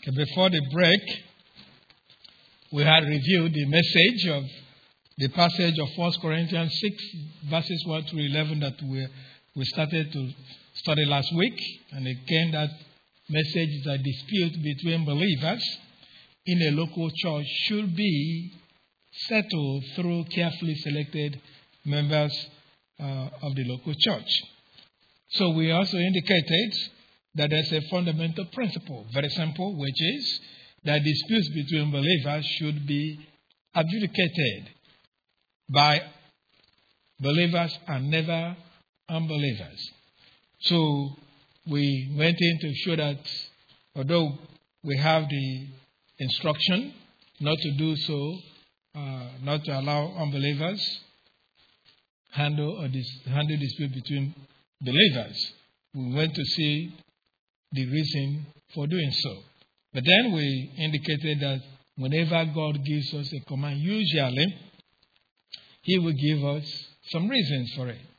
Before the break, we had reviewed the message of the passage of 1 Corinthians 6, verses 1 to 11 that we started to study last week. And again, that message is a dispute between believers in a local church should be settled through carefully selected members of the local church. So we also indicated that there's a fundamental principle, very simple, which is that disputes between believers should be adjudicated by believers and never unbelievers. So we went in to show that although we have the instruction not to do so, not to allow unbelievers handle dispute between believers, we went to see the reason for doing so. But then we indicated that whenever God gives us a command, usually He will give us some reasons for it.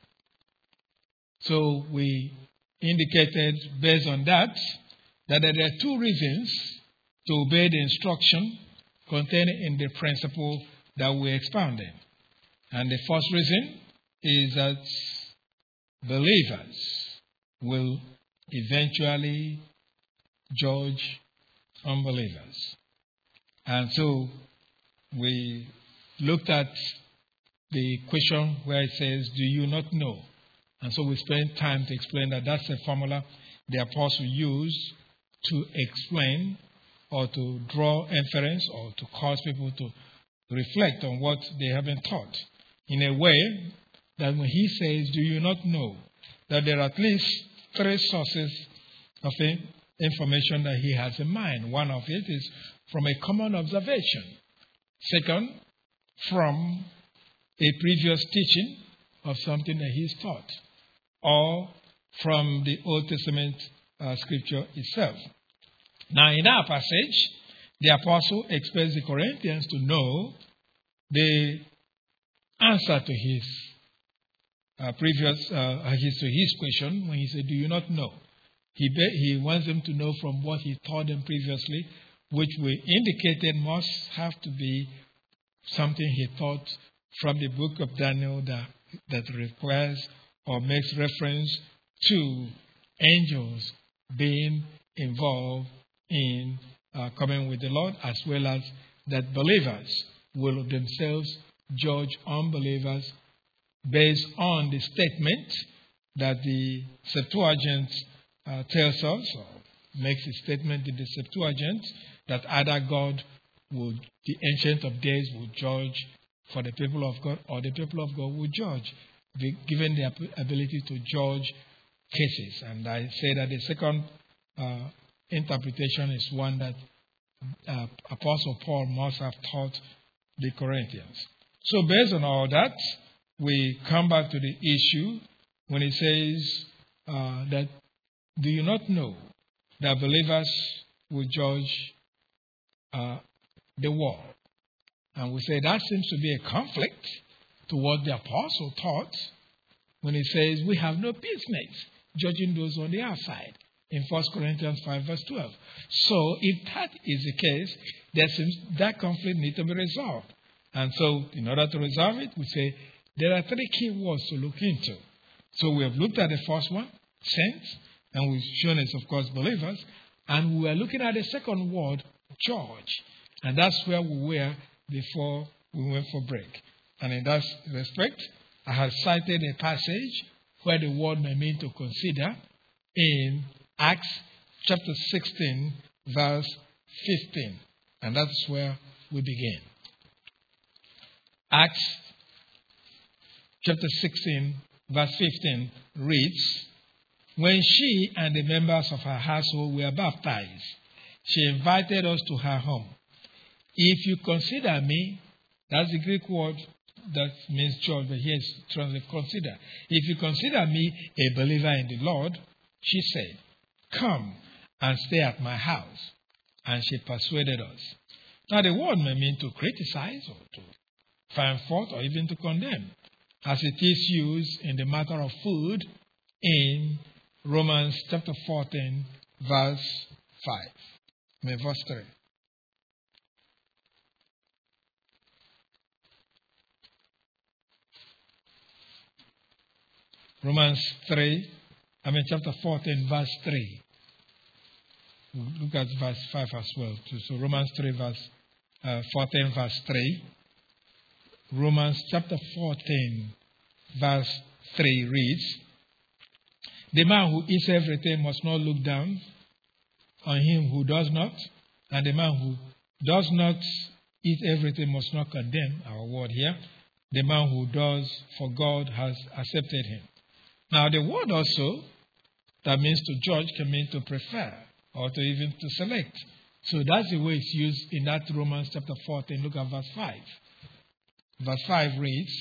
So we indicated based on that there are two reasons to obey the instruction contained in the principle that we expounded. And the first reason is that believers will eventually judge unbelievers. And so we looked at the question where it says, do you not know? And so we spent time to explain that that's a formula the apostle used to explain or to draw inference or to cause people to reflect on what they have been taught. In a way that when he says, do you not know, that there are at least three sources of information that he has in mind. One of it is from a common observation. Second, from a previous teaching of something that he's taught. Or from the Old Testament scripture itself. Now, in our passage, the apostle expects the Corinthians to know the answer to his his question when he said, do you not know? He wants them to know from what he taught them previously, which we indicated must have to be something he taught from the book of Daniel that requires or makes reference to angels being involved in coming with the Lord, as well as that believers will themselves judge unbelievers based on the statement that the Septuagint tells us, or makes a statement in the Septuagint, that either God the Ancient of Days, will judge for the people of God, or the people of God will judge, given the ability to judge cases. And I say that the second interpretation is one that Apostle Paul must have taught the Corinthians. So based on all that, we come back to the issue when it says that do you not know that believers will judge the world? And we say that seems to be a conflict to what the apostle taught when he says we have no business judging those on the outside in 1 Corinthians 5 verse 12. So if that is the case, that conflict needs to be resolved. And so in order to resolve it, we say there are three key words to look into. So we have looked at the first one, saints, and we've shown us, of course, believers. And we are looking at the second word, church. And that's where we were before we went for break. And in that respect, I have cited a passage where the word may mean to consider in Acts chapter 16, verse 15. And that's where we begin. Acts chapter 16, verse 15 reads, when she and the members of her household were baptized, she invited us to her home. If you consider me, that's the Greek word that means church, but here it's translated consider. If you consider me a believer in the Lord, she said, come and stay at my house. And she persuaded us. Now the word may mean to criticize or to find fault or even to condemn, as it is used in the matter of food in Romans chapter 14, verse 5. Verse 3. Chapter 14, verse 3. Look at verse 5 as well. So Romans 3, verse 14, verse 3. Romans chapter 14, verse 3 reads, "The man who eats everything must not look down on him who does not, and the man who does not eat everything must not condemn," our word here, "the man who does, for God has accepted him." Now the word also, that means to judge, can mean to prefer, or to even to select. So that's the way it's used in that Romans chapter 14. Look at verse 5. Verse 5 reads,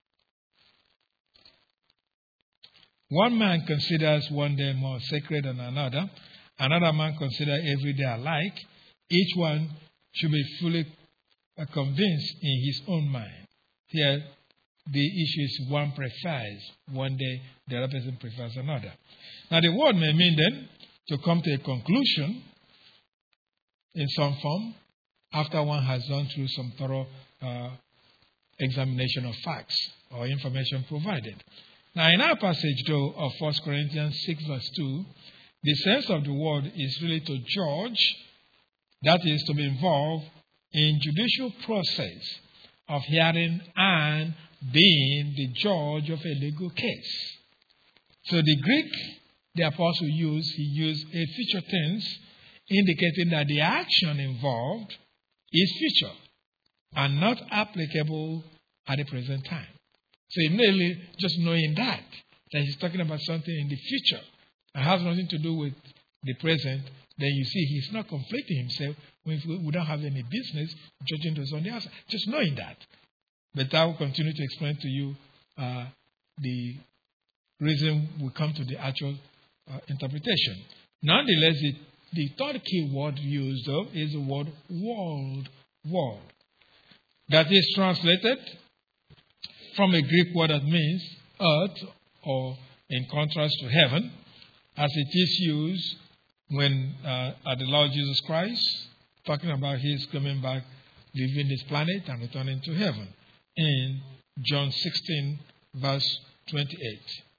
"One man considers one day more sacred than another. Another man considers every day alike. Each one should be fully convinced in his own mind." Here, the issue is one prefers one day, the other person prefers another. Now, the word may mean then to come to a conclusion in some form after one has gone through some thorough examination of facts or information provided. Now, in our passage, though, of 1 Corinthians 6, verse 2, the sense of the word is really to judge, that is, to be involved in judicial process of hearing and being the judge of a legal case. So the Greek the apostle used, he used a future tense, indicating that the action involved is future and not applicable at the present time. So immediately, just knowing that he's talking about something in the future and has nothing to do with the present, then you see he's not conflicting himself. We don't have any business judging those on the outside. Just knowing that. But I will continue to explain to you the reason we come to the actual interpretation. Nonetheless, the third key word used though is the word world. That is translated from a Greek word that means earth, or in contrast to heaven, as it is used when at the Lord Jesus Christ, talking about his coming back, leaving this planet and returning to heaven, in John 16, verse 28.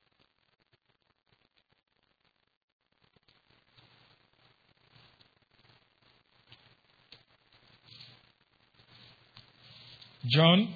John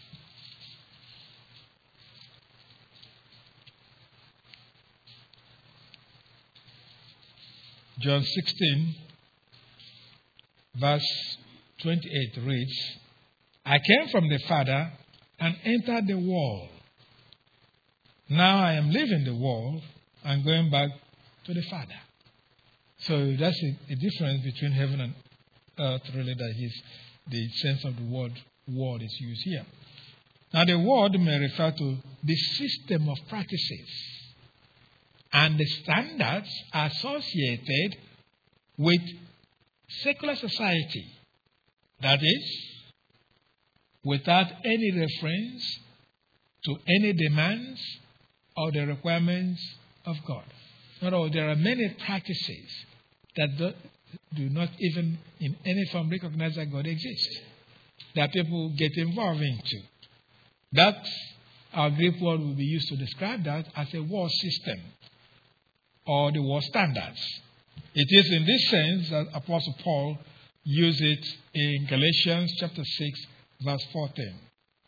John 16, verse 28 reads, "I came from the Father and entered the world. Now I am leaving the world and going back to the Father." So that's a difference between heaven and earth, really, that is the sense of the word is used here. Now the word may refer to the system of practices and the standards associated with secular society. That is, without any reference to any demands or the requirements of God. In other words, there are many practices that do not even in any form recognize that God exists, that people get involved into. That, our Greek word will be used to describe that as a world system or the world standards. It is in this sense that Apostle Paul used it in Galatians chapter 6, verse 14.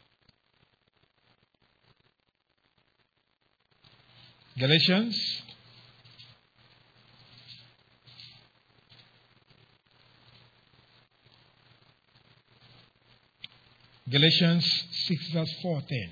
Galatians Galatians 6, verse 14.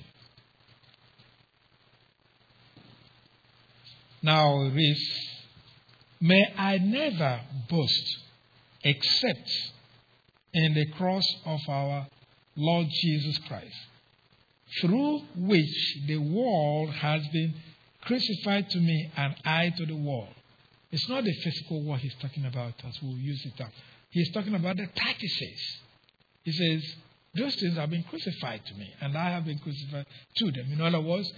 Now it reads, "May I never boast except in the cross of our Lord Jesus Christ, through which the world has been crucified to me and I to the world." It's not the physical world he's talking about as we'll use it up. He's talking about the practices. He says, those things have been crucified to me and I have been crucified to them. In other words,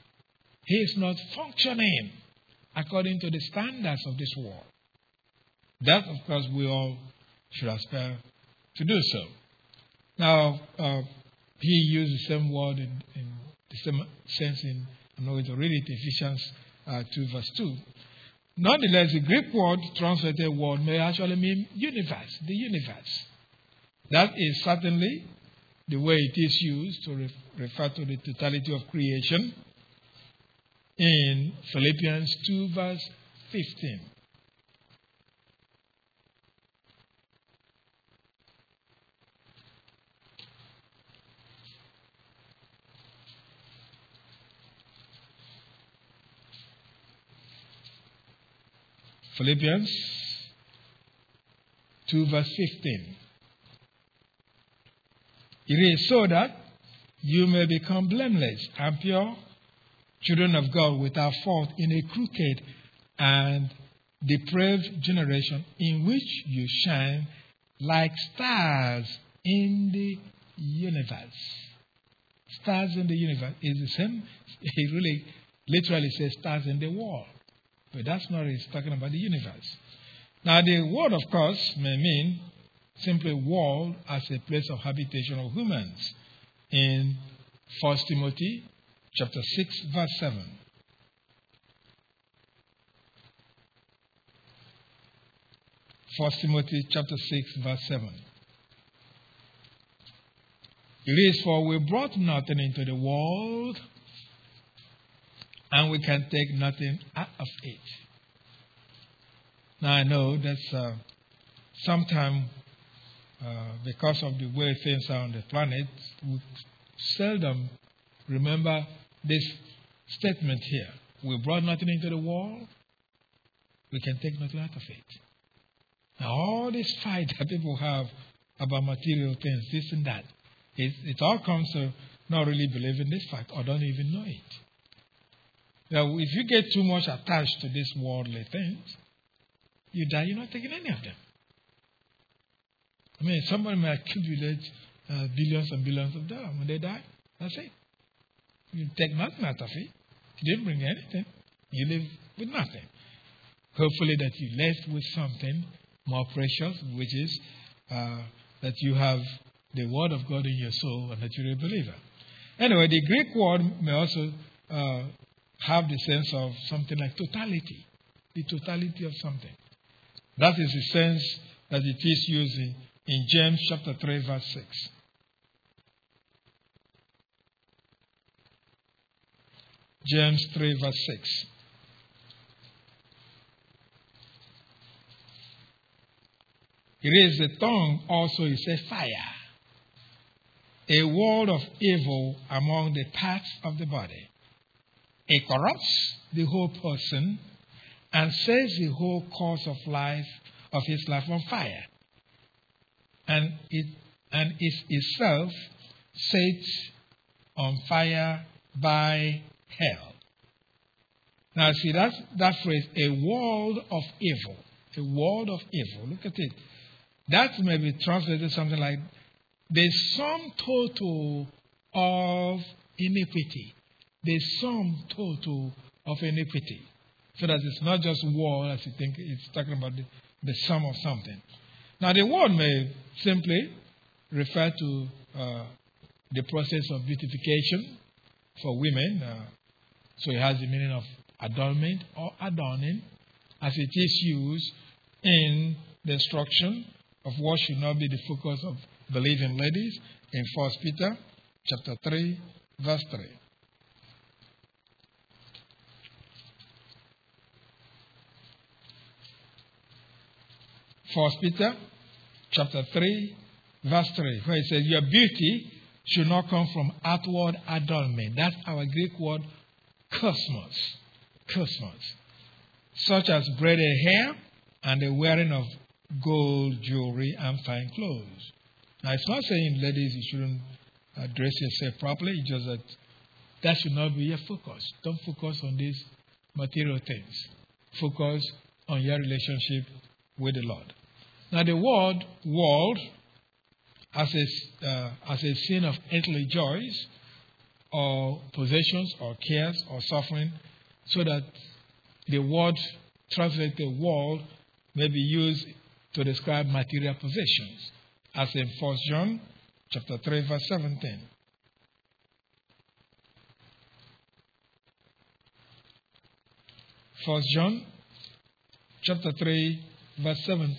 he is not functioning according to the standards of this world. That, of course, we all should aspire to do so. Now, he used the same word in the same sense in, I'm not going to read it, Ephesians 2 verse 2. Nonetheless, the Greek word, translated word, may actually mean universe, the universe. That is certainly the way it is used to refer to the totality of creation in Philippians 2 verse 15. Philippians 2 verse 15. It is so that you may become blameless and pure, children of God without fault in a crooked and depraved generation in which you shine like stars in the universe. Stars in the universe is the same. It really literally says stars in the world. But that's not what it's talking about, the universe. Now, the word, of course, may mean simply world as a place of habitation of humans in 1 Timothy chapter 6, verse 7. First Timothy chapter 6, verse 7. It is, for we brought nothing into the world, and we can take nothing out of it. Now I know that sometimes, because of the way things are on the planet, we seldom remember this statement here. We brought nothing into the world, we can take nothing out of it. Now all this fight that people have about material things, this and that, it all comes to not really believing this fact or don't even know it. Now, if you get too much attached to these worldly things, you die, you're not taking any of them. I mean, somebody may accumulate billions and billions of dollars. When they die, that's it. You take nothing out of it. You didn't bring anything. You live with nothing. Hopefully that you're left with something more precious, which is that you have the Word of God in your soul and that you're a believer. Anyway, the Greek word may also have the sense of something like totality, the totality of something. That is the sense that it is used in James chapter 3, verse 6. James 3, verse 6. It is the tongue also is a fire, a world of evil among the parts of the body. It corrupts the whole person and sets the whole course of life, of his life, on fire. And is itself set on fire by hell. Now see that phrase, a world of evil. A world of evil. Look at it. That may be translated something like the sum total of iniquity. The sum total of iniquity. So that it's not just war, as you think, it's talking about the sum of something. Now, the word may simply refer to the process of beautification for women. So it has the meaning of adornment or adorning, as it is used in the instruction of what should not be the focus of believing ladies in 1 Peter chapter 3, verse 3. 1 Peter chapter 3, verse 3, where it says, your beauty should not come from outward adornment. That's our Greek word, kosmos. Kosmos. Such as braided hair and the wearing of gold jewelry and fine clothes. Now, it's not saying, ladies, you shouldn't dress yourself properly. It's just that should not be your focus. Don't focus on these material things. Focus on your relationship with the Lord. Now, the word world, as a sin of earthly joys, or possessions, or cares, or suffering, so that the word translated world may be used to describe material possessions, as in 1 John chapter 3, verse 17. First John chapter 3, verse 17.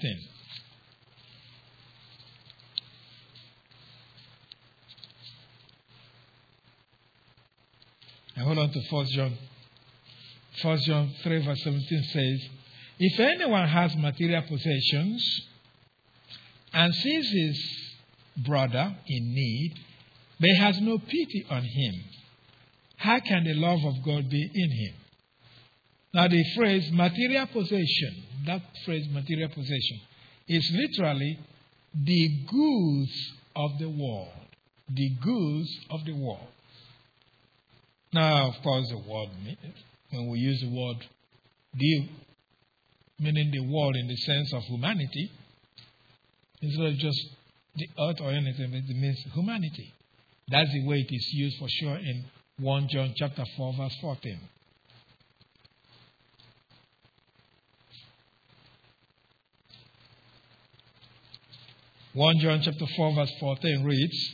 And hold on to 1 John. 1 John 3, verse 17 says, if anyone has material possessions and sees his brother in need, but has no pity on him, how can the love of God be in him? Now the phrase material possession, that phrase material possession, is literally the goods of the world. The goods of the world. Now, of course, the world, when we use the word the, meaning the world in the sense of humanity, instead of just the earth or anything, but it means humanity. That's the way it is used for sure in 1 John chapter 4, verse 14. John chapter 4, verse 14 reads,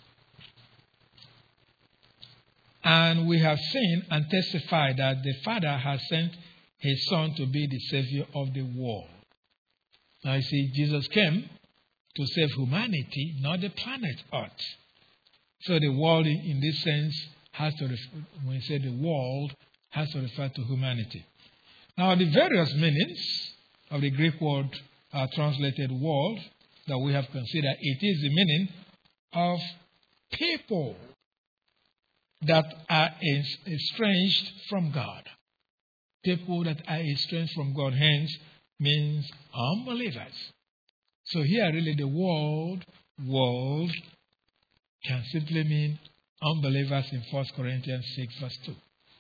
and we have seen and testified that the Father has sent his Son to be the Savior of the world. Now you see, Jesus came to save humanity, not the planet Earth. So the world in this sense has to refer, when we say the world, has to refer to humanity. Now the various meanings of the Greek word translated world that we have considered, it is the meaning of people that are estranged from God. People that are estranged from God, hence, means unbelievers. So here really the world can simply mean unbelievers in 1 Corinthians 6 verse 2.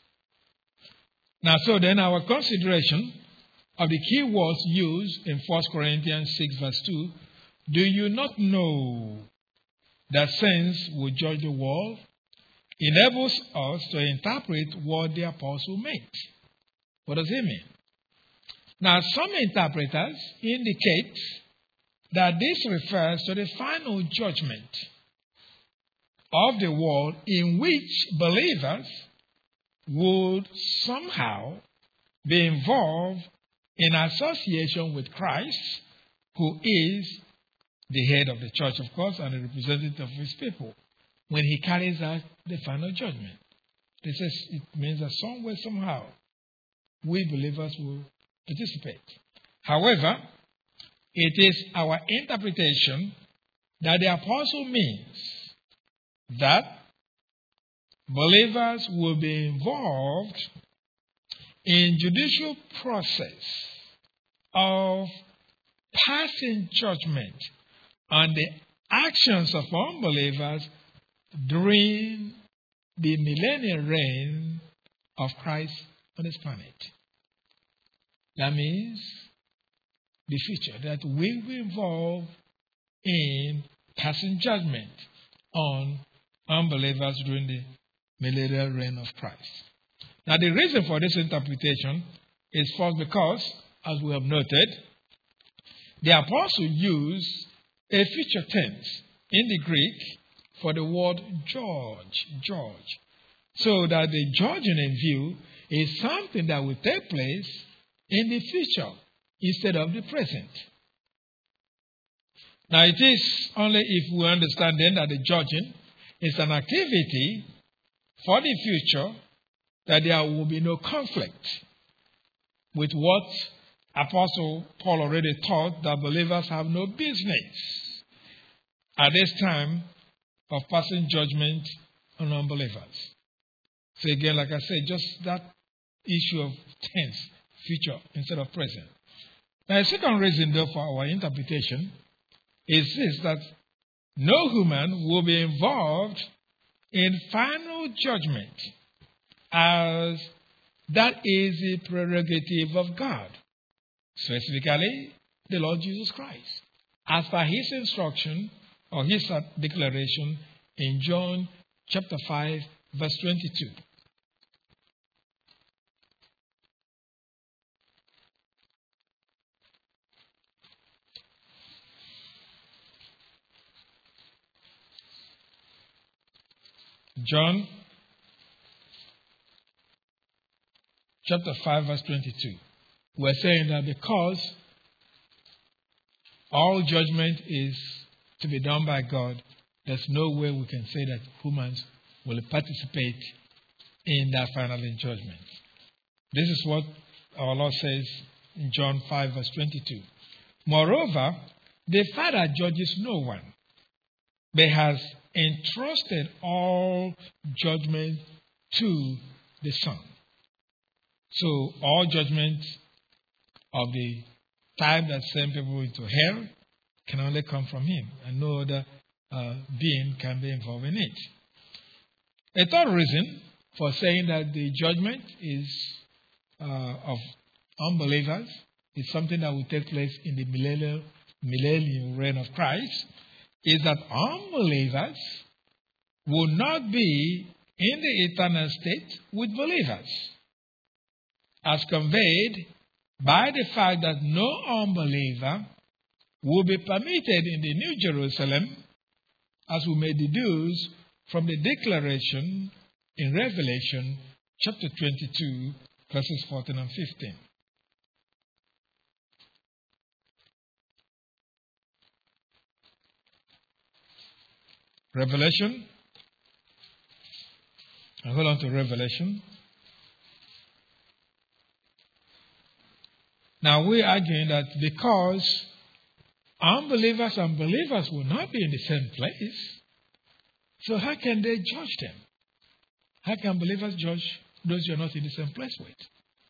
Now so then our consideration of the key words used in 1 Corinthians 6 verse 2, do you not know that sense will judge the world? Enables us to interpret what the apostle meant. What does it mean? Now, some interpreters indicate that this refers to the final judgment of the world in which believers would somehow be involved in association with Christ, who is the head of the church, of course, and the representative of his people, when he carries out the final judgment. This is, it means that somewhere, somehow, we believers will participate. However, it is our interpretation that the apostle means that believers will be involved in judicial process of passing judgment on the actions of unbelievers during the millennial reign of Christ on this planet. That means the future, that we will involve in passing judgment on unbelievers during the millennial reign of Christ. Now the reason for this interpretation is first because, as we have noted, the apostle used a future tense in the Greek for the word judge. So that the judging in view is something that will take place in the future instead of the present. Now it is only if we understand then that the judging is an activity for the future that there will be no conflict with what Apostle Paul already taught, that believers have no business at this time of passing judgment on unbelievers. So again, like I said, just that issue of tense, future instead of present. Now, a second reason, though, for our interpretation is this, that no human will be involved in final judgment, as that is the prerogative of God, specifically the Lord Jesus Christ, as per his instruction or his declaration in John chapter 5, verse 22. John chapter 5, verse 22. We're saying that because all judgment is to be done by God, there's no way we can say that humans will participate in that final judgment. This is what our Lord says in John 5, verse 22. Moreover, the Father judges no one, but has entrusted all judgment to the Son. So all judgment of the type that send people into hell can only come from Him, and no other being can be involved in it. A third reason for saying that the judgment is of unbelievers is something that will take place in the millennial reign of Christ is that unbelievers will not be in the eternal state with believers, as conveyed by the fact that no unbeliever will be permitted in the New Jerusalem, as we may deduce from the declaration in Revelation chapter 22, verses 14 and 15. Revelation. I hold on to Revelation. Now we're arguing that because unbelievers and believers will not be in the same place, so how can they judge them? How can believers judge those you're not in the same place with?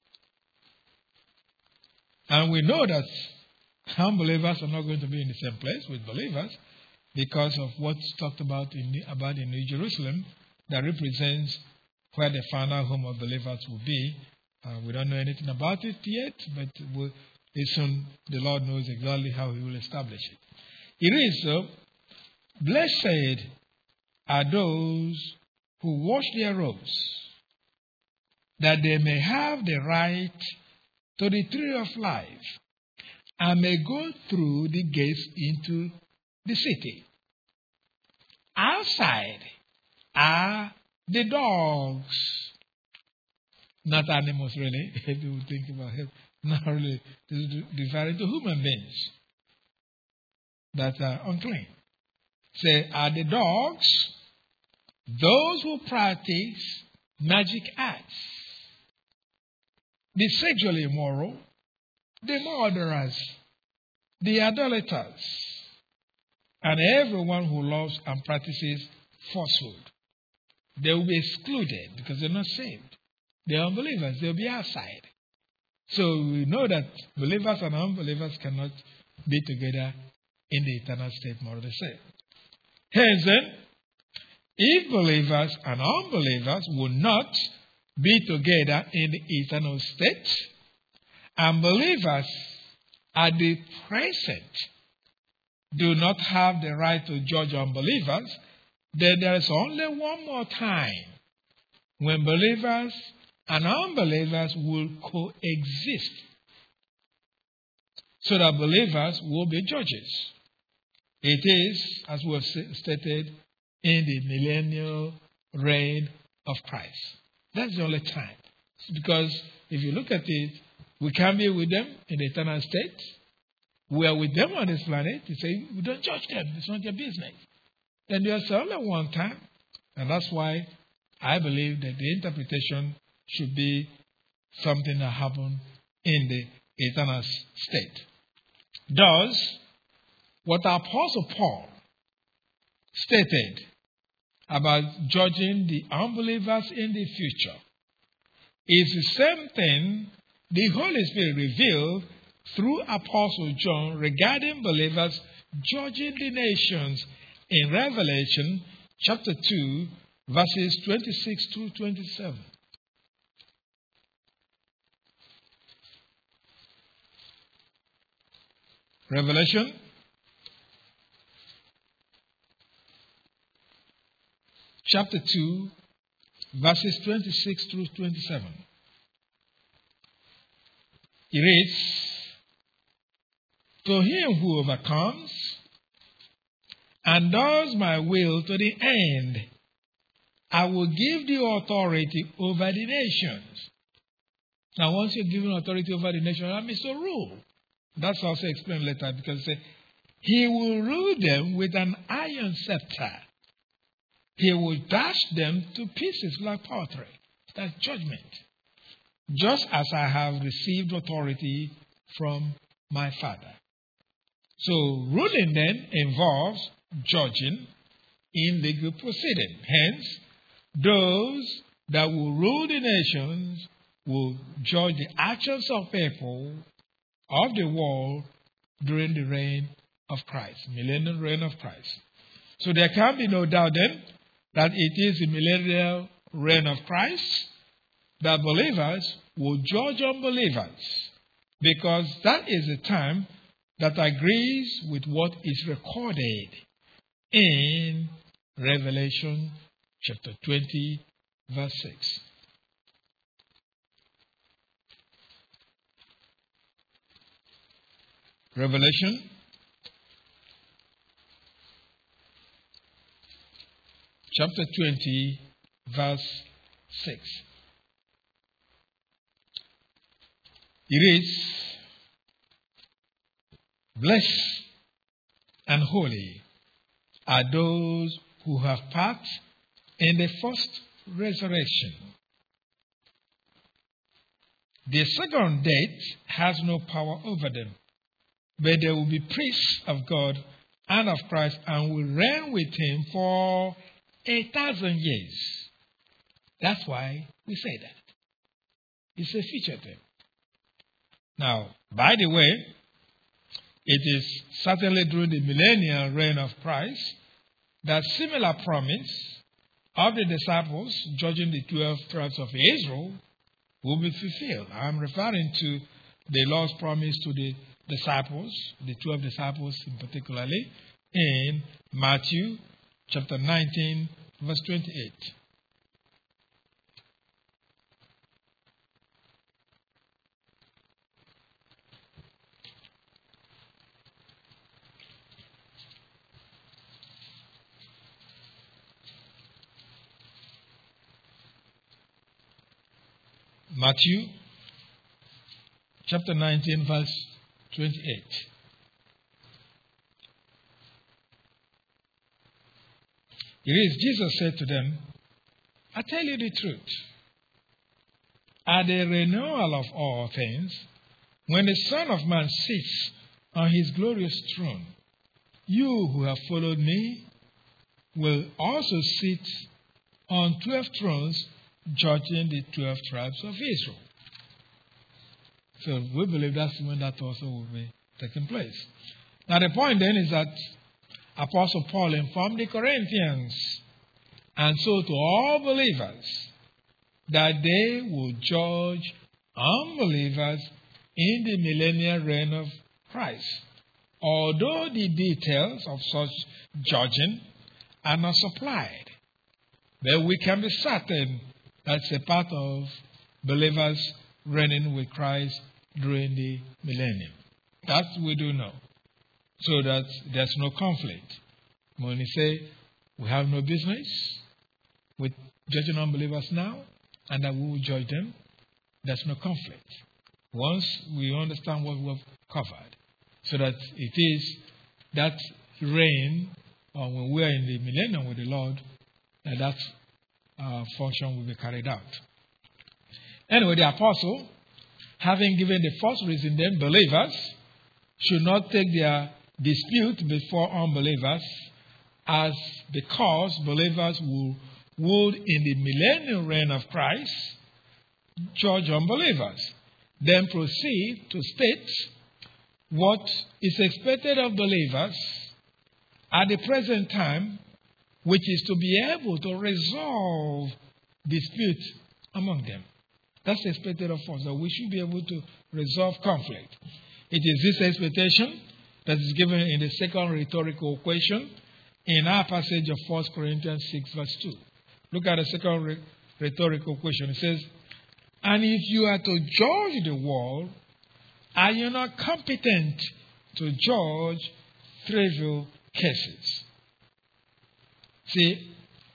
And we know that unbelievers are not going to be in the same place with believers because of what's talked about in New Jerusalem that represents where the final home of believers will be. We don't know anything about it yet, but soon the Lord knows exactly how He will establish it. It is so, blessed are those who wash their robes, that they may have the right to the tree of life, and may go through the gates into the city. Outside are the dogs, not animals really, if you think about it, not really, this is referring to human beings that are unclean. Say, are the dogs, those who practice magic arts, the sexually immoral, the murderers, the idolaters, and everyone who loves and practices falsehood. They will be excluded because they're not saved. They're unbelievers. They'll be outside. So we know that believers and unbelievers cannot be together in the eternal state, more or less. Hence then, if believers and unbelievers will not be together in the eternal state, and believers at the present do not have the right to judge unbelievers, then there is only one more time when believers and unbelievers will coexist, so that believers will be judges. It is, as we have stated, in the millennial reign of Christ. That's the only time. Because if you look at it, we can't be with them in the eternal state. We are with them on this planet. You say, we don't judge them. It's not your business. Then there's only one time. And that's why I believe that the interpretation should be something that happened in the eternal state. Thus, what Apostle Paul stated about judging the unbelievers in the future is the same thing the Holy Spirit revealed through Apostle John regarding believers judging the nations in Revelation chapter 2, verses 26 to 27. Revelation chapter 2, verses 26 through 27. It reads, to him who overcomes and does my will to the end, I will give the authority over the nations. Now, once you're given authority over the nation, that means to rule. That's also explained later, because it says, he will rule them with an iron scepter. He will dash them to pieces like pottery. That's judgment. Just as I have received authority from my Father. So, ruling then involves judging in legal proceeding. Hence, those that will rule the nations will judge the actions of people of the world during the reign of Christ, millennial reign of Christ. So there can be no doubt then that it is the millennial reign of Christ that believers will judge unbelievers, because that is the time that agrees with what is recorded in Revelation chapter 20, verse 6. Revelation chapter 20, verse 6. It reads, blessed and holy are those who have part in the first resurrection. The second death has no power over them, but they will be priests of God and of Christ and will reign with him for 1,000 years. That's why we say that. It's a future thing. Now, by the way, it is certainly during the millennial reign of Christ that similar promise of the disciples judging the 12 tribes of Israel will be fulfilled. I'm referring to the Lord's promise to the disciples, the 12 disciples in particularly, in Matthew chapter 19, verse 28. Matthew chapter 19, verse 28. It is, Jesus said to them, I tell you the truth. At the renewal of all things, when the Son of Man sits on his glorious throne, you who have followed me will also sit on 12 thrones, judging the 12 tribes of Israel. So we believe that's when that also will be taking place. Now the point then is that Apostle Paul informed the Corinthians, and so to all believers, that they will judge unbelievers in the millennial reign of Christ. Although the details of such judging are not supplied, but we can be certain that's a part of believers reigning with Christ during the millennium. That we do know. So that there's no conflict. When we say we have no business with judging unbelievers now, and that we will judge them, there's no conflict. Once we understand what we've covered, so that it is that reign, or when we are in the millennium with the Lord, that function will be carried out. Anyway, the apostle, having given the first reason, then believers should not take their dispute before unbelievers, as because believers would in the millennial reign of Christ judge unbelievers. Then proceed to state what is expected of believers at the present time, which is to be able to resolve disputes among them. That's expected of us, that we should be able to resolve conflict. It is this expectation that is given in the second rhetorical question in our passage of 1 Corinthians 6, verse 2. Look at the second rhetorical question. It says, and if you are to judge the world, are you not competent to judge trivial cases? See,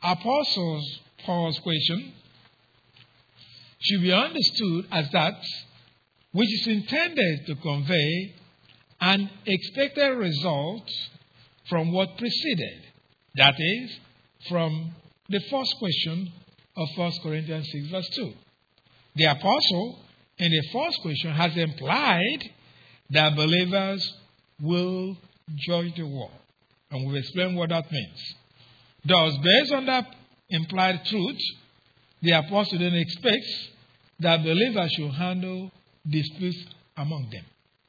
Apostle Paul's question should be understood as that which is intended to convey an expected result from what preceded. That is, from the first question of 1 Corinthians 6 verse 2. The apostle in the first question has implied that believers will judge the world. And we'll explain what that means. Thus, based on that implied truth, the apostle then expects that believers should handle disputes among them.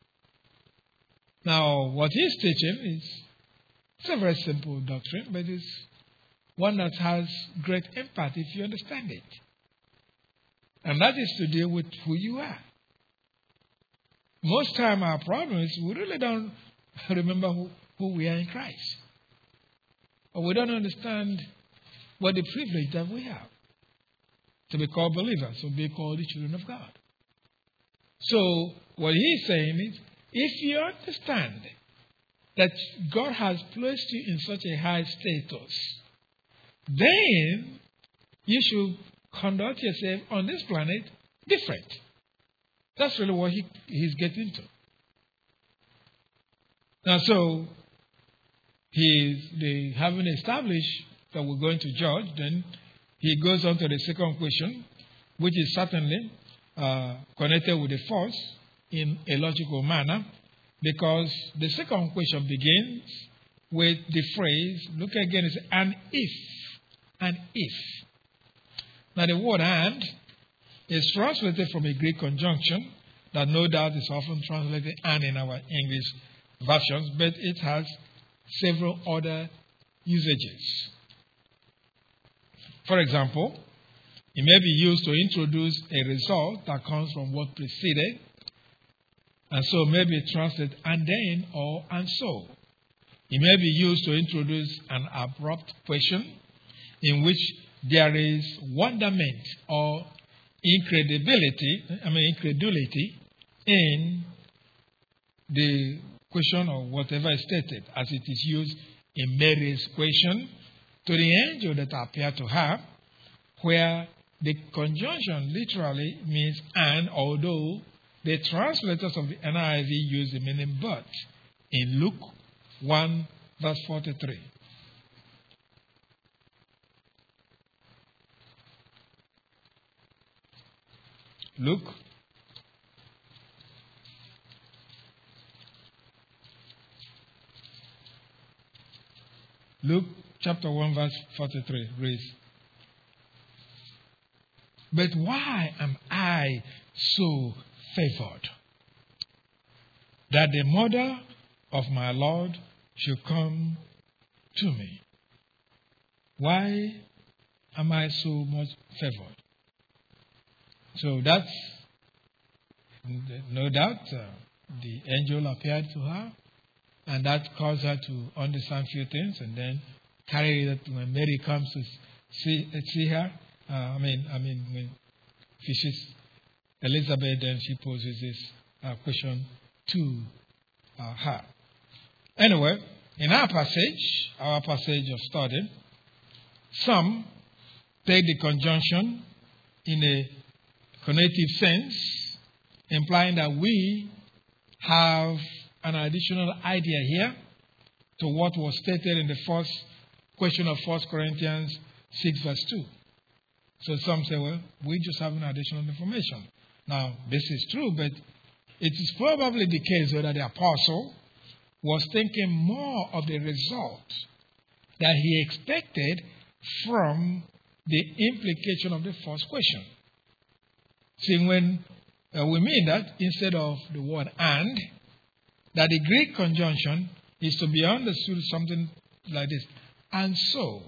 Now, what he's teaching it's a very simple doctrine, but it's one that has great impact if you understand it. And that is to deal with who you are. Most time our problem is we really don't remember who we are in Christ. Or we don't understand what the privilege that we have to be called believers, to be called the children of God. So what he's saying is, if you understand that God has placed you in such a high status, then you should conduct yourself on this planet different. That's really what he's getting to. Now, so they haven't established that we're going to judge, then he goes on to the second question, which is certainly connected with the first in a logical manner, because the second question begins with the phrase, look again, it's an if. Now the word and is translated from a Greek conjunction that no doubt is often translated and in our English versions, but it has several other usages. For example, it may be used to introduce a result that comes from what preceded, and so may be translated and then or and so. It may be used to introduce an abrupt question in which there is wonderment or incredulity in the question or whatever is stated, as it is used in Mary's question to the angel that appeared to her, where the conjunction literally means and, although the translators of the NIV use the meaning but in Luke 1 verse 43. Luke chapter 1 verse 43 reads, "But why am I so favored that the mother of my Lord should come to me? Why am I so much favored?" So that's no doubt the angel appeared to her, and that caused her to understand a few things, and then carry it when Mary comes to see her. When she sees Elizabeth, then she poses this question to her. Anyway, in our passage of study, some take the conjunction in a connotative sense, implying that we have an additional idea here to what was stated in the first question of 1 Corinthians 6 verse 2. So some say, well, we just have an additional information. Now, this is true, but it is probably the case that the apostle was thinking more of the result that he expected from the implication of the first question. See, when we mean that, instead of the word and, that the Greek conjunction is to be understood something like this. And so.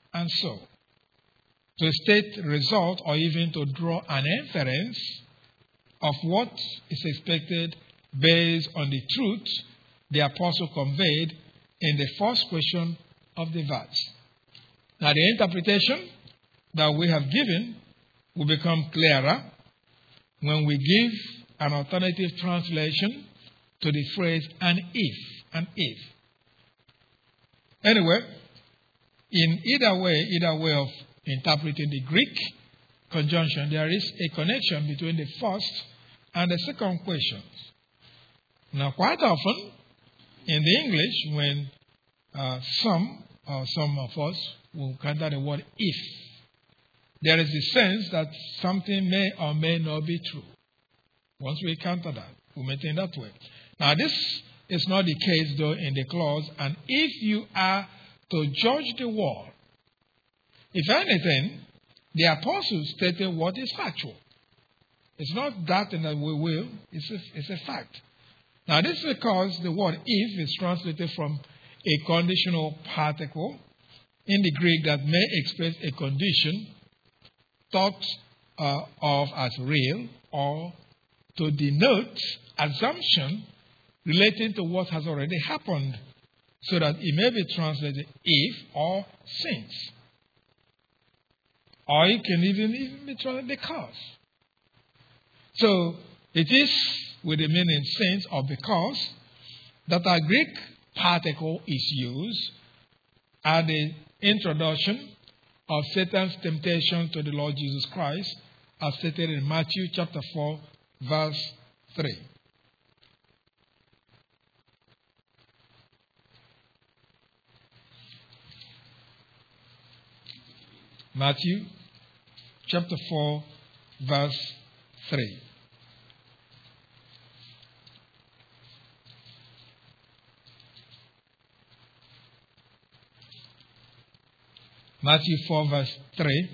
To state result or even to draw an inference of what is expected based on the truth the apostle conveyed in the first question of the verse. Now the interpretation that we have given will become clearer when we give an alternative translation to the phrase and if. Anyway, in either way of interpreting the Greek conjunction, there is a connection between the first and the second questions. Now, quite often in the English, when some of us will encounter the word if, there is a sense that something may or may not be true. Once we encounter that, we maintain that way. Now, this is not the case, though, in the clause, and if you are to judge the world, if anything, the apostles stated what is factual. It's not that and that we will, it's a fact. Now, this is because the word if is translated from a conditional particle in the Greek that may express a condition thought of as real or to denote assumption relating to what has already happened, so that it may be translated if or since. Or it can even be translated because. So it is with the meaning since or because that a Greek particle is used at the introduction of Satan's temptation to the Lord Jesus Christ, as stated in Matthew chapter 4, verse 3. Matthew chapter 4, verse 3. Matthew 4, verse 3.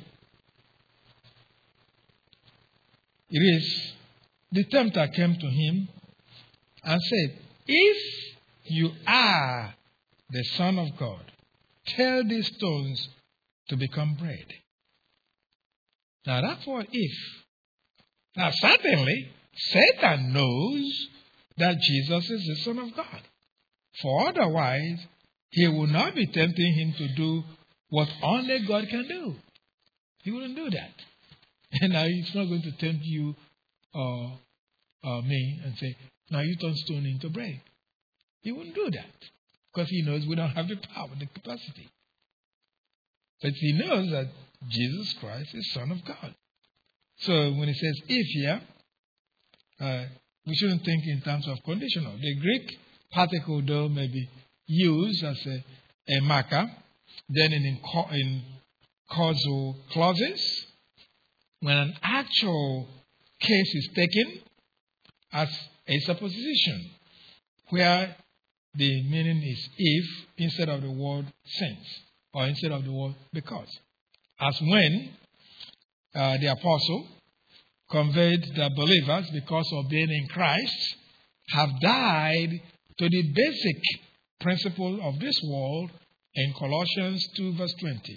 It is, the tempter came to him and said, if you are the Son of God, tell these stones to become bread. Now that's what if. Now certainly, Satan knows that Jesus is the Son of God. For otherwise, he will not be tempting him to do what only God can do. He wouldn't do that. And now he's not going to tempt you or me and say, now you turn stone into bread. He wouldn't do that. Because he knows we don't have the power, the capacity. But he knows that Jesus Christ is Son of God. So when he says if here, we shouldn't think in terms of conditional. The Greek particle, though, may be used as a marker. Then in causal clauses, when an actual case is taken as a supposition, where the meaning is if instead of the word since, or instead of the word because. As when the apostle conveyed that believers, because of being in Christ, have died to the basic principle of this world in Colossians 2 verse 20.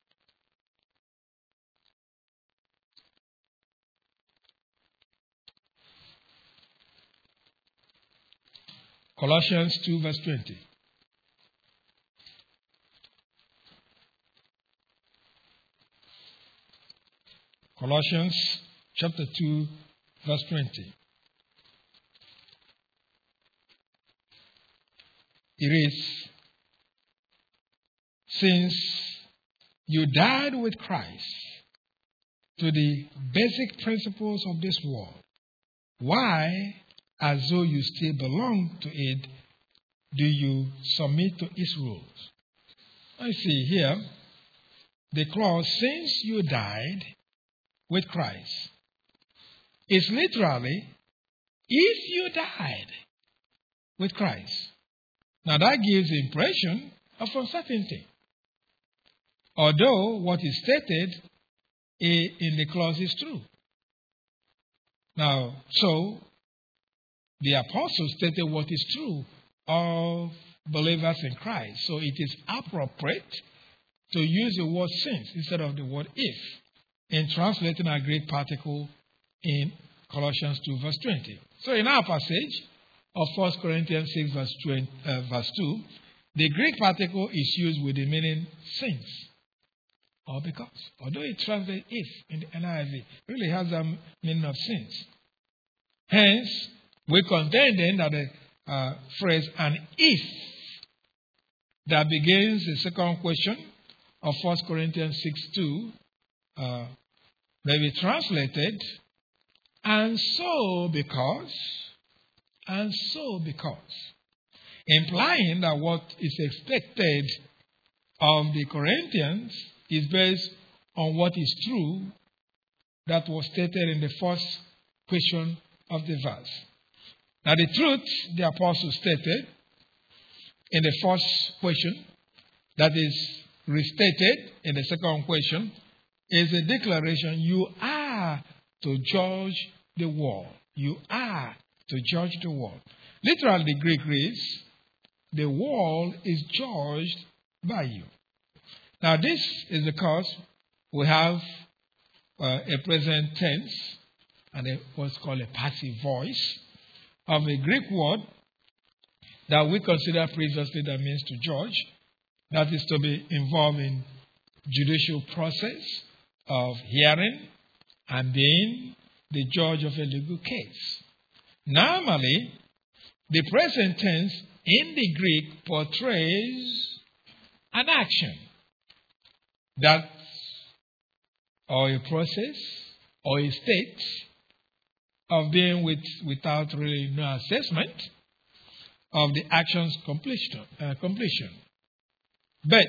Colossians 2 verse 20. Colossians chapter 2 verse 20. It is, since you died with Christ to the basic principles of this world, why, as though you still belong to it, do you submit to its rules? I see here the clause, since you died with Christ, is literally, if you died with Christ. Now that gives the impression of uncertainty. Although what is stated in the clause is true. Now, so the apostle stated what is true of believers in Christ. So it is appropriate to use the word since instead of the word if in translating a Greek particle in Colossians 2 verse 20. So in our passage of 1 Corinthians 6 verse 2, the Greek particle is used with the meaning since or because. Although it translates if in the NIV, it really has a meaning of since. Hence, we contend then that the phrase an if that begins the second question of 1 Corinthians 6:2 may be translated, and so because, implying that what is expected of the Corinthians is based on what is true that was stated in the first question of the verse. Now, the truth the apostle stated in the first question, that is restated in the second question, is a declaration: you are to judge the world. You are to judge the world. Literally, the Greek reads, the world is judged by you. Now, this is because we have a present tense and what's called a passive voice of a Greek word that we consider previously that means to judge. That is to be involved in judicial process of hearing and being the judge of a legal case. Normally, the present tense in the Greek portrays an action that, or a process, or a state of being without really no assessment of the action's completion. But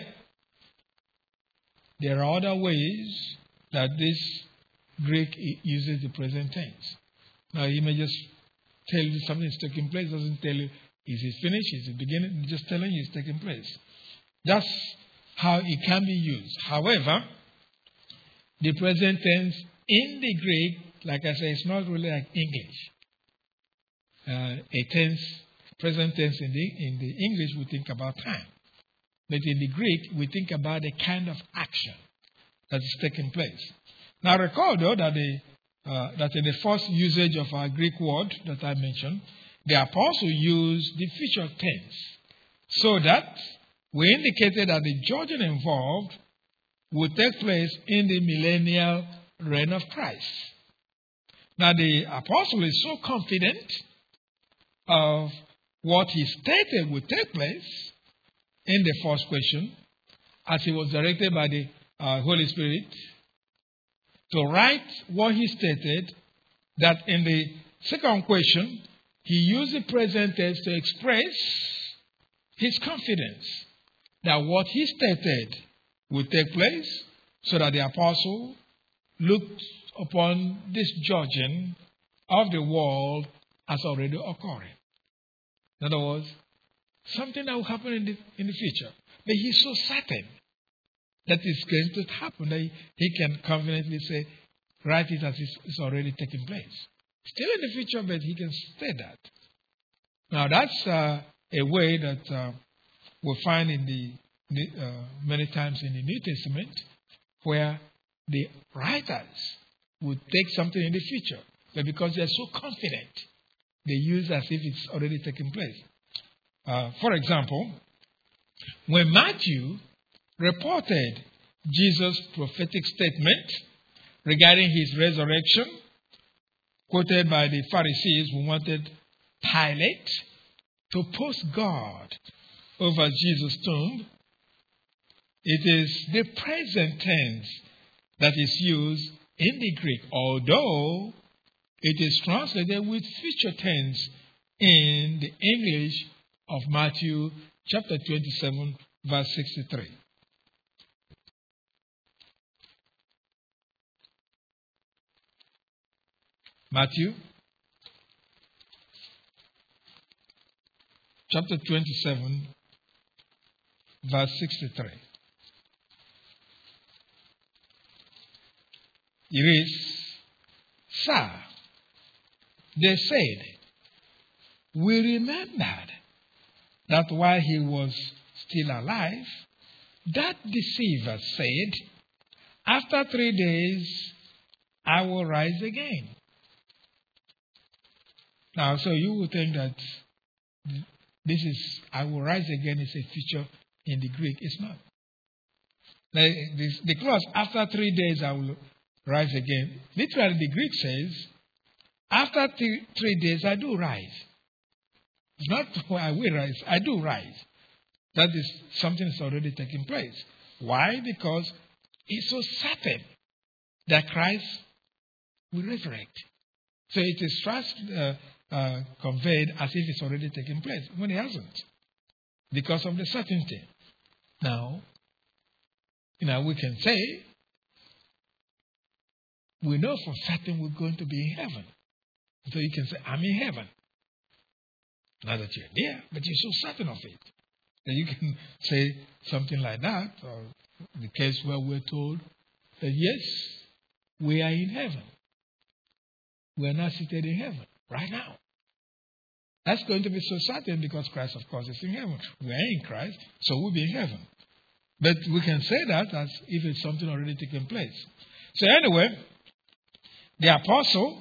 there are other ways that this Greek uses the present tense. Now, he may just tell you something is taking place, doesn't tell you is it finished, is it beginning, just telling you it's taking place. That's how it can be used. However, the present tense in the Greek, like I say, it's not really like English. Present tense in the English, we think about time. But in the Greek, we think about the kind of action that is taking place. Now, recall, though, that in the first usage of our Greek word that I mentioned, the apostle used the future tense, so that we indicated that the judging involved would take place in the millennial reign of Christ. Now, the apostle is so confident of what he stated would take place in the first question, as he was directed by the Holy Spirit to write what he stated, that in the second question, he used the present tense to express his confidence that what he stated would take place, so that the apostle looked upon this judging of the world as already occurring. In other words, something that will happen in the future. But he's so certain that it's going to happen that he can confidently say, write it as it's already taking place. Still in the future, but he can say that. Now, that's a way that we find in many times in the New Testament, where the writers would take something in the future, but because they're so confident, they use as if it's already taken place. For example, when Matthew reported Jesus' prophetic statement regarding his resurrection, quoted by the Pharisees who wanted Pilate to post God over Jesus' tomb, it is the present tense that is used in the Greek, although it is translated with future tense in the English of Matthew chapter 27, verse 63. Matthew chapter 27, verse 63. It reads, "Sir, they said, we remembered that while he was still alive, that deceiver said, after 3 days I will rise again." Now, so you would think that this is, I will rise again, is a feature in the Greek. It's not. The clause, after 3 days I will rise again, literally the Greek says, after 3 days I do rise. It's not I will rise, I do rise. That is something that's already taking place. Why? Because it's so certain that Christ will resurrect. So it is first conveyed as if it's already taken place, when it hasn't, because of the certainty. Now, we can say, we know for certain we're going to be in heaven. So you can say, I'm in heaven. Not that you're there, but you're so certain of it. That you can say something like that, or the case where we're told that yes, we are in heaven. We are not seated in heaven right now. That's going to be so certain because Christ, of course, is in heaven. We are in Christ, so we'll be in heaven. But we can say that as if it's something already taken place. So anyway, the apostle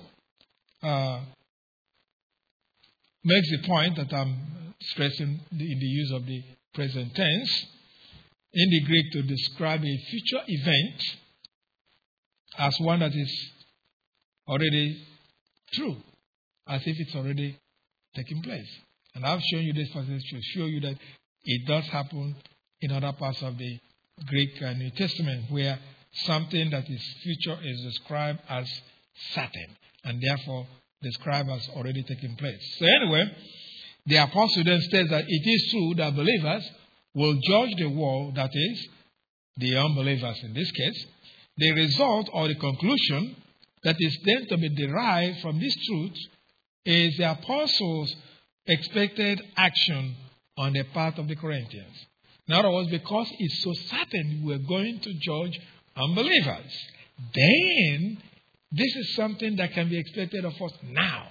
makes the point that I'm stressing in the use of the present tense in the Greek to describe a future event as one that is already true, as if it's already taking place. And I've shown you this passage to show you that it does happen in other parts of the Greek New Testament where something that is future is described as certain and therefore described as already taking place. So anyway, the apostle then states that it is true that believers will judge the world, that is, the unbelievers in this case. The result or the conclusion that is then to be derived from this truth is the apostles' expected action on the part of the Corinthians. In other words, because it's so certain we're going to judge unbelievers, then this is something that can be expected of us now.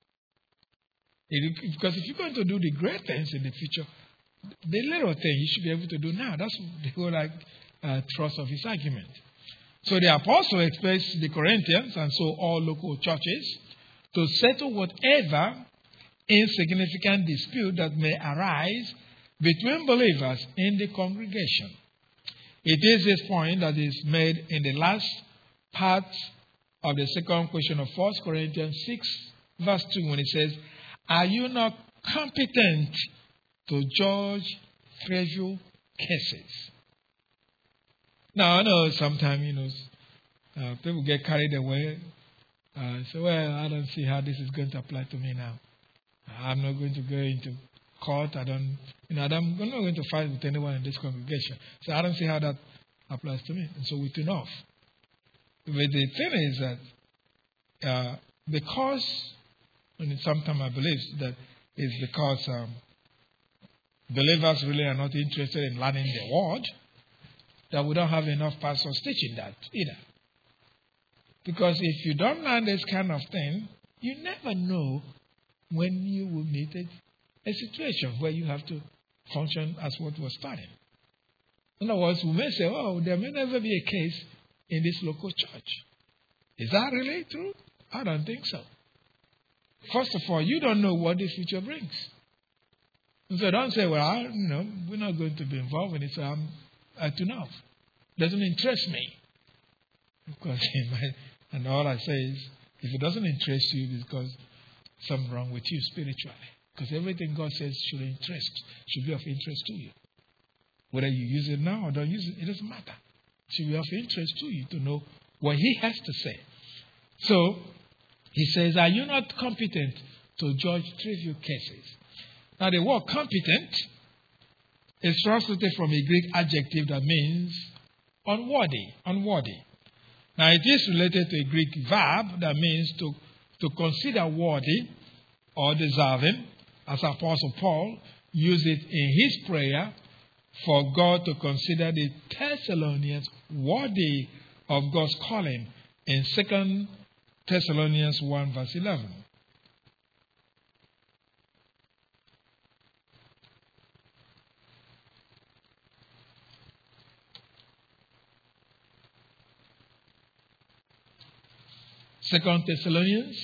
Because if you're going to do the great things in the future, the little thing you should be able to do now. That's the whole thrust of his argument. So the apostle expects the Corinthians, and so all local churches, to settle whatever insignificant dispute that may arise between believers in the congregation. It is this point that is made in the last part of the second question of 1 Corinthians 6, verse 2, when it says, are you not competent to judge trivial cases? Now, I know sometimes, people get carried away. So, well, I don't see how this is going to apply to me now. I'm not going to go into court. I'm not going to fight with anyone in this congregation. So I don't see how that applies to me. And so we turn off. But the thing is that because, and sometimes I believe that it's because believers really are not interested in learning the word, that we don't have enough pastors teaching that either. Because if you don't learn this kind of thing, you never know when you will meet a situation where you have to function as what was studying. In other words, we may say, oh, there may never be a case in this local church. Is that really true? I don't think so. First of all, you don't know what the future brings. And so don't say, well, we're not going to be involved in it, so I tune off. It doesn't interest me. Because and all I say is, if it doesn't interest you, it's because something wrong with you spiritually. Because everything God says should be of interest to you. Whether you use it now or don't use it, it doesn't matter. It should be of interest to you to know what He has to say. So, He says, are you not competent to judge trivial cases? Now, the word competent is translated from a Greek adjective that means unworthy. Now, it is related to a Greek verb that means to consider worthy or deserving, as Apostle Paul used it in his prayer for God to consider the Thessalonians worthy of God's calling in 2 Thessalonians 1, verse 11. Second Thessalonians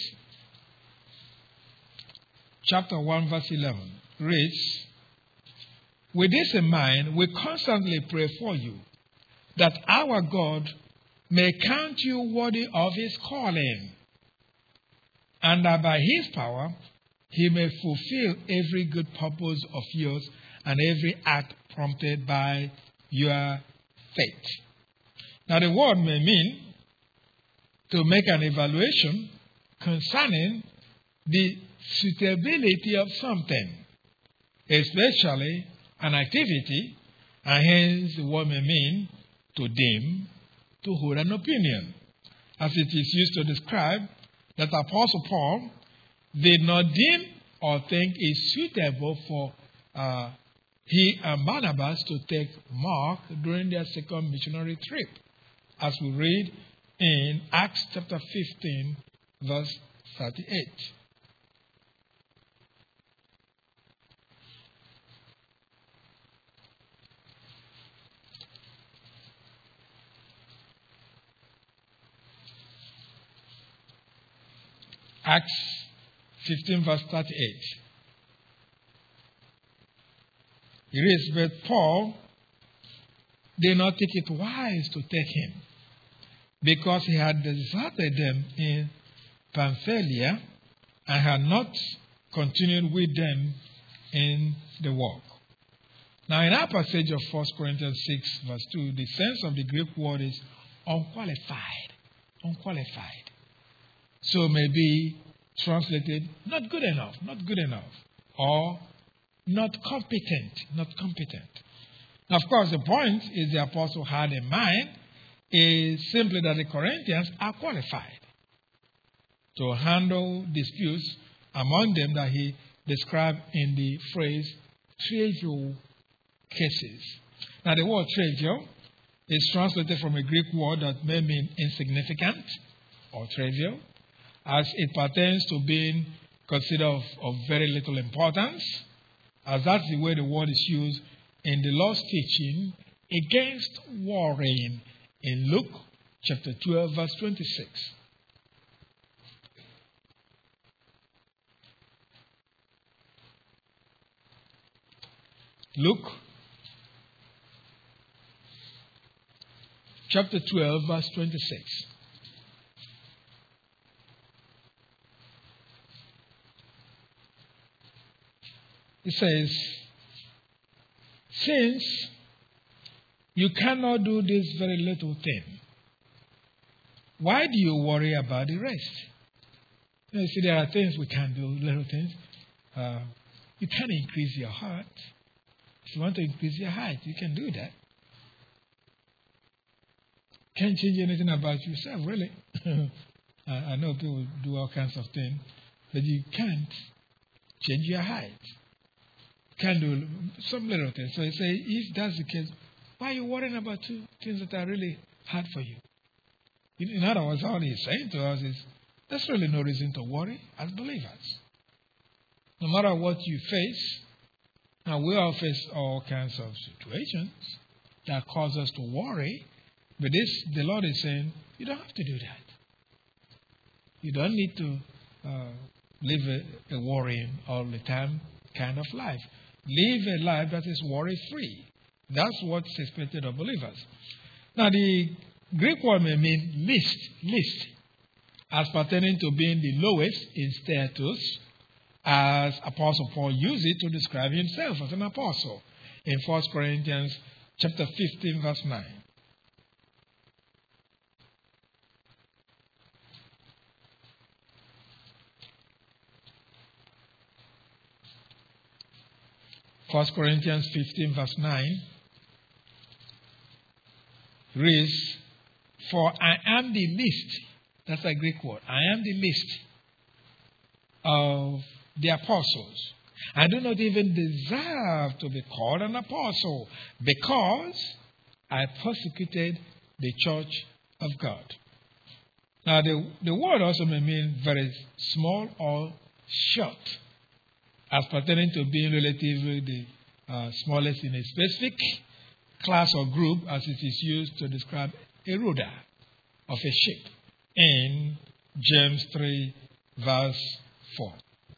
chapter 1 verse 11 reads, with this in mind, we constantly pray for you, that our God may count you worthy of His calling, and that by His power He may fulfill every good purpose of yours and every act prompted by your faith. Now, the word may mean to make an evaluation concerning the suitability of something, especially an activity, and hence the word may mean to deem, to hold an opinion, as it is used to describe that Apostle Paul did not deem or think it suitable for he and Barnabas to take Mark during their second missionary trip, as we read in Acts chapter 15, verse 38. Acts 15, verse 38. It is, but Paul did not think it wise to take him, because he had deserted them in Pamphylia and had not continued with them in the work. Now, in our passage of 1 Corinthians 6, verse 2, the sense of the Greek word is unqualified. Unqualified. So may be translated not good enough, or not competent. Now, of course, the point is the apostle had in mind is simply that the Corinthians are qualified to handle disputes among them that he described in the phrase trivial cases. Now, the word trivial is translated from a Greek word that may mean insignificant or trivial, as it pertains to being considered of very little importance, as that's the way the word is used in the Lord's teaching against worrying in Luke chapter 12, verse 26. Luke chapter 12, verse 26. It says, since you cannot do this very little thing, why do you worry about the rest? You see, there are things we can do, little things. You can increase your heart. If you want to increase your height, you can do that. Can't change anything about yourself, really. I know people do all kinds of things, but you can't change your height. Can do some little things. So you say, if that's the case, why are you worrying about two things that are really hard for you? In other words, all he's saying to us is, there's really no reason to worry as believers. No matter what you face, now we all face all kinds of situations that cause us to worry, but the Lord is saying, you don't have to do that. You don't need to live a worrying all the time kind of life. Live a life that is worry-free. That's what's expected of believers. Now, the Greek word may mean least, as pertaining to being the lowest in status, as Apostle Paul used it to describe himself as an apostle in 1 Corinthians chapter 15, verse 9. First Corinthians 15, verse 9 reads, for I am the least, that's a Greek word, I am the least of the apostles. I do not even deserve to be called an apostle, because I persecuted the church of God. Now, the word also may mean very small or short, as pertaining to being relatively the smallest in a specific class or group, as it is used to describe a rudder of a ship in James 3, verse 4.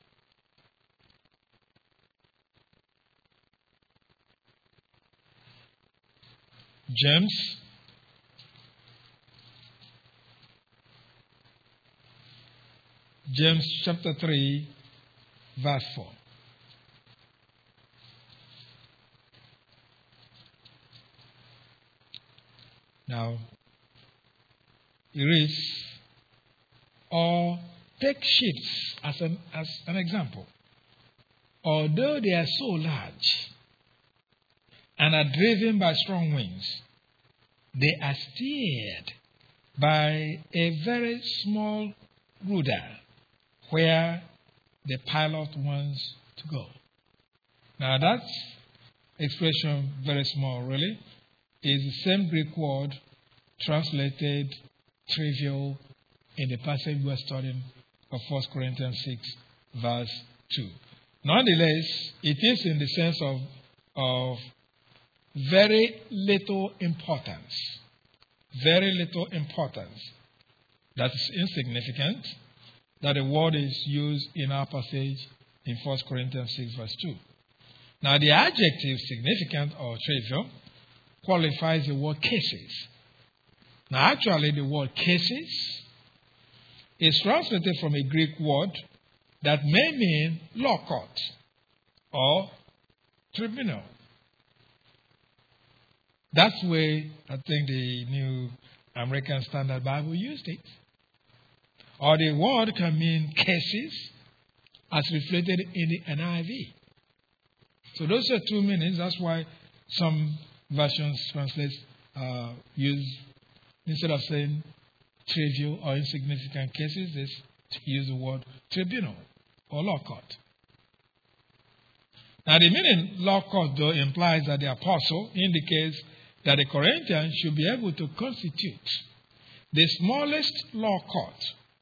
James chapter 3, verse 4. Now, it reads, or take ships as an example. Although they are so large and are driven by strong winds, they are steered by a very small rudder where the pilot wants to go. Now that expression, very small really, is the same Greek word translated trivial in the passage we are studying of 1 Corinthians 6 verse 2. Nonetheless, it is in the sense of very little importance. Very little importance. That is insignificant, that the word is used in our passage in 1 Corinthians 6 verse 2. Now the adjective significant or trivial qualifies the word cases. Now actually the word cases is translated from a Greek word that may mean law court or tribunal. That's the way I think the New American Standard Bible used it. Or the word can mean cases as reflected in the NIV. So those are two meanings. That's why some versions translate use, instead of saying trivial or insignificant cases, they use the word tribunal or law court. Now the meaning law court though implies that the apostle indicates that the Corinthians should be able to constitute the smallest law court,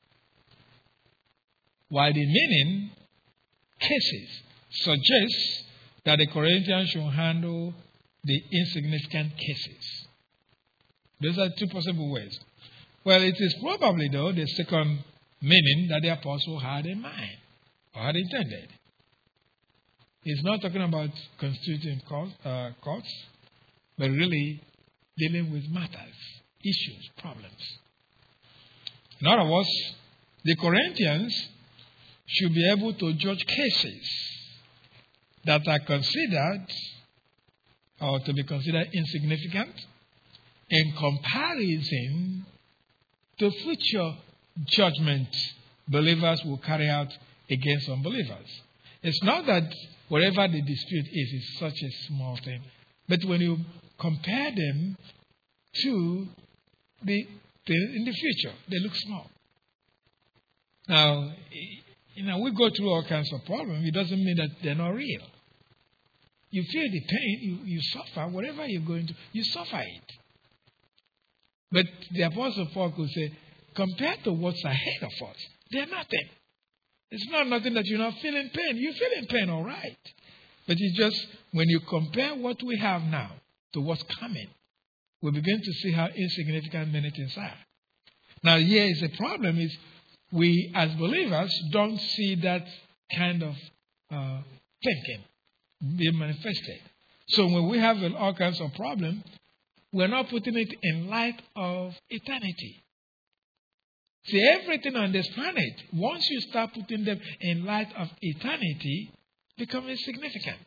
while the meaning cases suggests that the Corinthians should handle the insignificant cases. Those are two possible ways. Well, it is probably, though, the second meaning that the apostle had in mind or had intended. He's not talking about constituting courts, but really dealing with matters, issues, problems. In other words, the Corinthians should be able to judge cases that are considered or to be considered insignificant in comparison to future judgment believers will carry out against unbelievers. It's not that whatever the dispute is such a small thing, but when you compare them to in the future, they look small. Now, we go through all kinds of problems. It doesn't mean that they're not real. You feel the pain, you suffer, whatever you're going to, you suffer it. But the Apostle Paul could say, compared to what's ahead of us, they're nothing. It's not nothing that you're not feeling pain. You're feeling pain, all right. But it's just when you compare what we have now to what's coming, we begin to see how insignificant many things are. Now, here is the problem is we as believers don't see that kind of thinking being manifested. So when we have all kinds of problems, we're not putting it in light of eternity. See, everything on this planet, once you start putting them in light of eternity, becomes insignificant.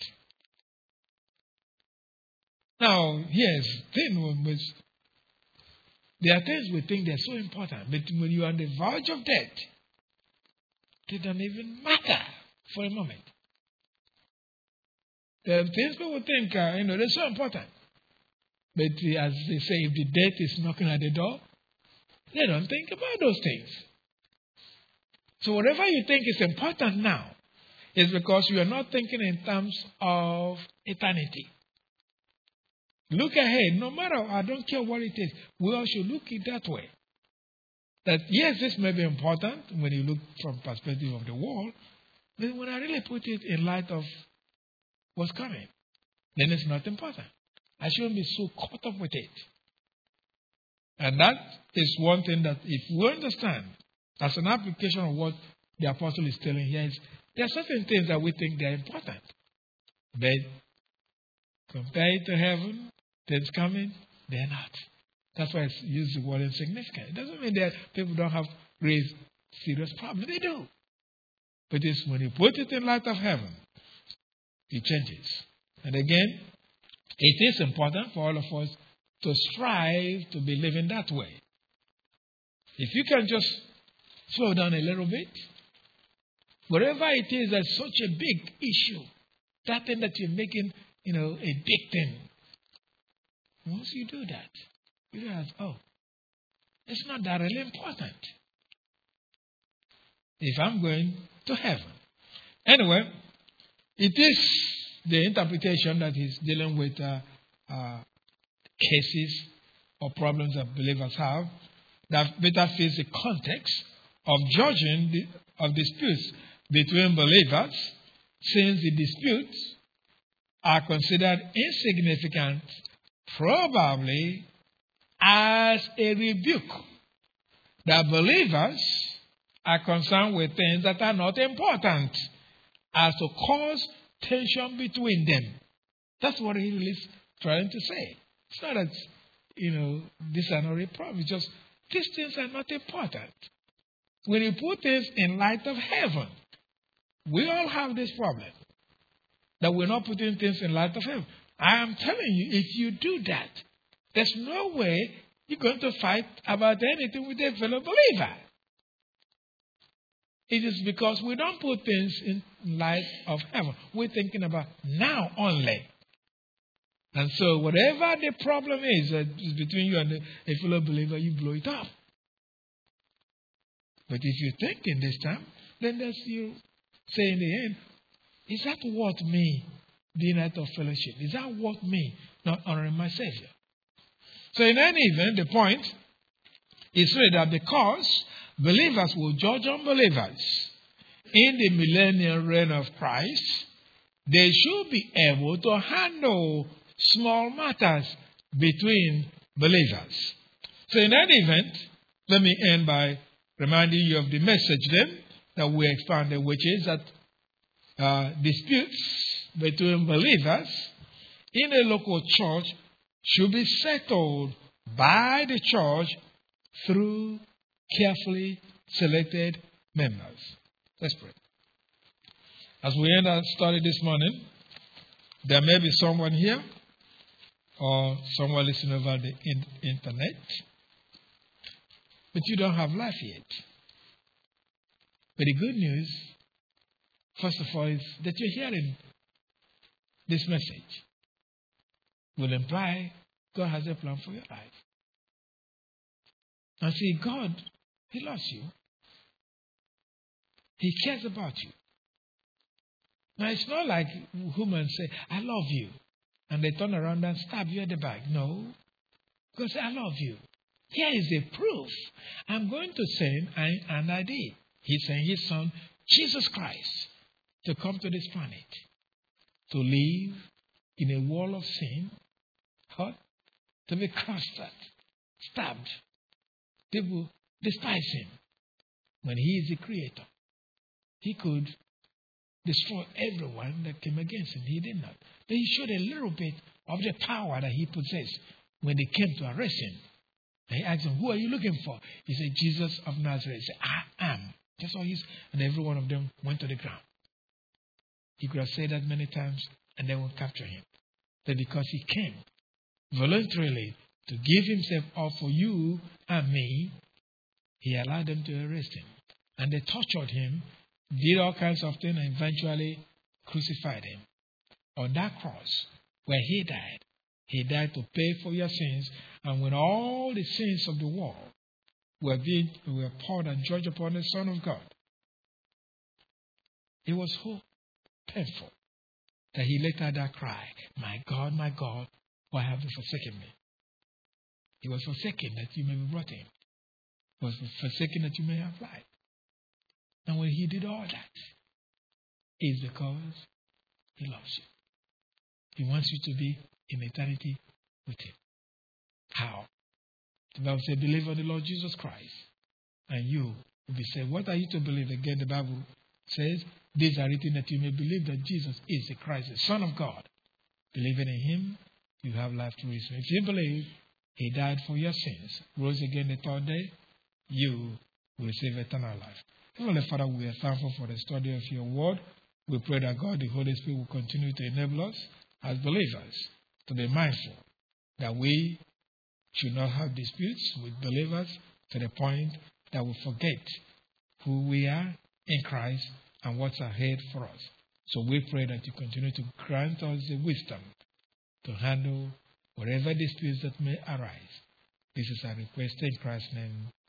Now, here's the thing with there are things we think they're so important, but when you're on the verge of death, they don't even matter for a moment. The things people think they're so important. But as they say, if the death is knocking at the door, they don't think about those things. So whatever you think is important now is because you are not thinking in terms of eternity. Look ahead, no matter, I don't care what it is, we all should look it that way. That yes, this may be important when you look from the perspective of the world, but when I really put it in light of what's coming, then it's not important. I shouldn't be so caught up with it. And that is one thing that if we understand, as an application of what the apostle is telling here, is there are certain things that we think they are important. But compared to heaven, things coming, they're not. That's why it's used the word insignificant. It doesn't mean that people don't have great, serious problems. They do. But it's when you put it in light of heaven, it changes. And again, it is important for all of us to strive to be living that way. If you can just slow down a little bit, whatever it is that's such a big issue, that thing that you're making, a big thing. Once you do that, you realize, it's not that really important. If I'm going to heaven. Anyway, it is the interpretation that is dealing with cases or problems that believers have that better fits the context of judging of disputes between believers, since the disputes are considered insignificant, probably as a rebuke that believers are concerned with things that are not important as to cause tension between them. That's what he is trying to say. It's not that, these are not a problem. It's just these things are not important. When you put things in light of heaven, we all have this problem, that we're not putting things in light of heaven. I am telling you, if you do that, there's no way you're going to fight about anything with a fellow believer. It is because we don't put things in light of heaven. We're thinking about now only. And so whatever the problem is between you and a fellow believer, you blow it up. But if you think in this time, then that's you say in the end, is that worth me being out of fellowship? Is that worth me not honoring my Savior? So in any event, the point is really that because believers will judge unbelievers in the millennial reign of Christ, they should be able to handle small matters between believers. So in any event, let me end by reminding you of the message then that we expanded, which is that disputes between believers in a local church should be settled by the church through carefully selected members. Let's pray. As we end our study this morning, there may be someone here or someone listening over the internet, but you don't have life yet. But the good news, first of all, is that you're hearing this message. Will imply God has a plan for your life. And see, God, He loves you. He cares about you. Now, it's not like humans say, I love you. And they turn around and stab you at the back. No. God said, I love you. Here is the proof. I'm going to send, and I did. He sent His Son, Jesus Christ, to come to this planet, to live in a world of sin, to be crushed, stabbed. People despise Him when He is the Creator. He could destroy everyone that came against Him. He did not. But He showed a little bit of the power that He possessed when they came to arrest Him. And He asked them, who are you looking for? He said, Jesus of Nazareth. He said, I am. That's all He's. And every one of them went to the ground. He could have said that many times and they would capture Him. But because He came voluntarily to give Himself up for you and me, He allowed them to arrest Him. And they tortured Him, did all kinds of things, and eventually crucified Him. On that cross, where He died to pay for your sins. And when all the sins of the world were poured and judged upon the Son of God, it was so painful that He let out that cry, my God, why have you forsaken me? He was forsaken that you may be brought in. He was forsaken that you may have life. And when He did all that, it's because He loves you. He wants you to be in eternity with Him. How? The Bible says, believe on the Lord Jesus Christ, and you will be saved. What are you to believe? Again, the Bible says, these are written that you may believe that Jesus is the Christ, the Son of God. Believing in Him, you have life through His name. If you believe He died for your sins, rose again the third day, you will receive eternal life. Heavenly Father, we are thankful for the study of your word. We pray that God, the Holy Spirit, will continue to enable us as believers to be mindful that we should not have disputes with believers to the point that we forget who we are in Christ and what's ahead for us. So we pray that you continue to grant us the wisdom to handle whatever disputes that may arise. This is our request in Christ's name.